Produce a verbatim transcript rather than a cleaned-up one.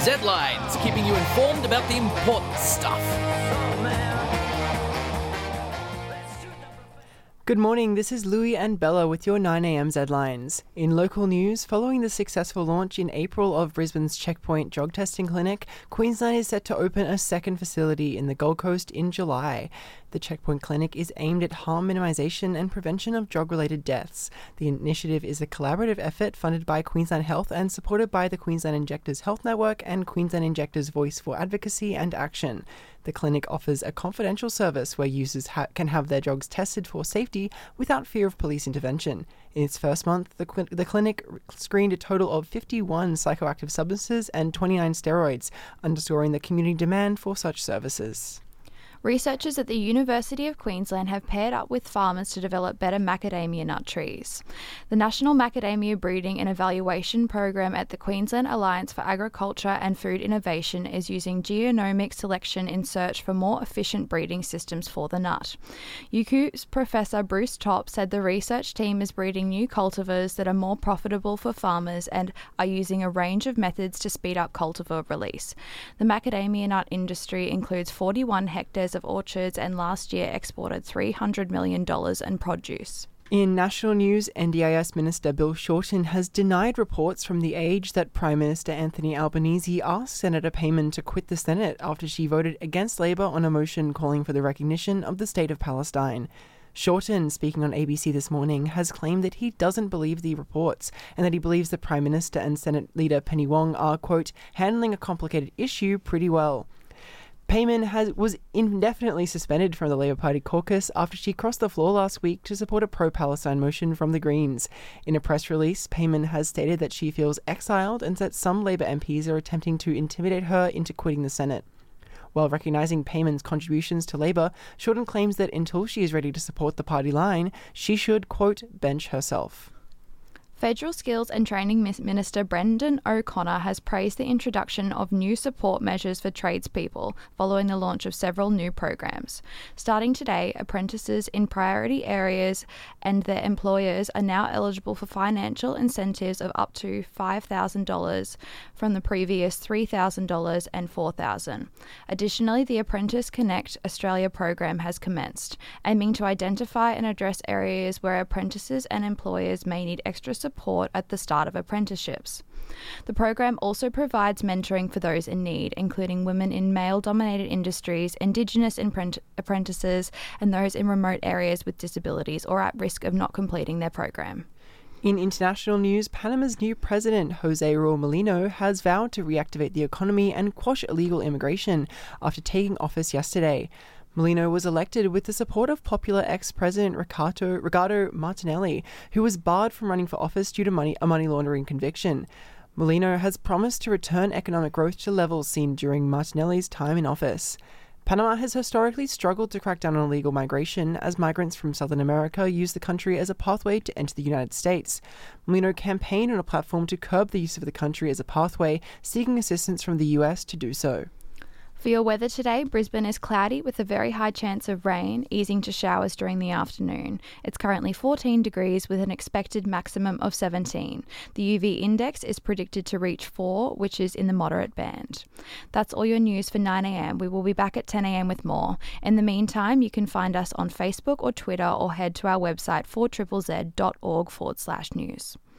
Z-Lines, keeping you informed about the important stuff. Good morning, this is Louis and Bella with your nine a m Z-Lines. In local news, following the successful launch in April of Brisbane's Checkpoint drug testing clinic, Queensland is set to open a second facility in the Gold Coast in July. The Checkpoint Clinic is aimed at harm minimisation and prevention of drug-related deaths. The initiative is a collaborative effort funded by Queensland Health and supported by the Queensland Injectors Health Network and Queensland Injectors Voice for Advocacy and Action. The clinic offers a confidential service where users ha- can have their drugs tested for safety without fear of police intervention. In its first month, the, cl- the clinic screened a total of fifty-one psychoactive substances and twenty-nine steroids, underscoring the community demand for such services. Researchers at the University of Queensland have paired up with farmers to develop better macadamia nut trees. The National Macadamia Breeding and Evaluation Program at the Queensland Alliance for Agriculture and Food Innovation is using genomic selection in search for more efficient breeding systems for the nut. U Q's Professor Bruce Topp said the research team is breeding new cultivars that are more profitable for farmers and are using a range of methods to speed up cultivar release. The macadamia nut industry includes forty-one hectares of orchards and last year exported three hundred million dollars in produce. In national news, N D I S Minister Bill Shorten has denied reports from The Age that Prime Minister Anthony Albanese asked Senator Payman to quit the Senate after she voted against Labor on a motion calling for the recognition of the State of Palestine. Shorten, speaking on A B C this morning, has claimed that he doesn't believe the reports and that he believes the Prime Minister and Senate Leader Penny Wong are, quote, handling a complicated issue pretty well. Payman has, was indefinitely suspended from the Labor Party caucus after she crossed the floor last week to support a pro-Palestine motion from the Greens. In a press release, Payman has stated that she feels exiled and that some Labor M Ps are attempting to intimidate her into quitting the Senate. While recognising Payman's contributions to Labor, Shorten claims that until she is ready to support the party line, she should, quote, bench herself. Federal Skills and Training Minister Brendan O'Connor has praised the introduction of new support measures for tradespeople following the launch of several new programs. Starting today, apprentices in priority areas and their employers are now eligible for financial incentives of up to five thousand dollars from the previous three thousand dollars and four thousand dollars. Additionally, the Apprentice Connect Australia program has commenced, aiming to identify and address areas where apprentices and employers may need extra support support at the start of apprenticeships. The program also provides mentoring for those in need, including women in male-dominated industries, Indigenous imprent- apprentices, and those in remote areas with disabilities or at risk of not completing their program. In international news, Panama's new president, Jose Raul Molino, has vowed to reactivate the economy and quash illegal immigration after taking office yesterday. Molino was elected with the support of popular ex-president Ricardo, Ricardo Martinelli, who was barred from running for office due to money, a money laundering conviction. Molino has promised to return economic growth to levels seen during Martinelli's time in office. Panama has historically struggled to crack down on illegal migration as migrants from Southern America use the country as a pathway to enter the United States. Molino campaigned on a platform to curb the use of the country as a pathway, seeking assistance from the U S to do so. For your weather today, Brisbane is cloudy with a very high chance of rain, easing to showers during the afternoon. It's currently fourteen degrees with an expected maximum of seventeen. The U V index is predicted to reach four, which is in the moderate band. That's all your news for nine a m. We will be back at ten a m with more. In the meantime, you can find us on Facebook or Twitter or head to our website four z z z dot org forward slash news.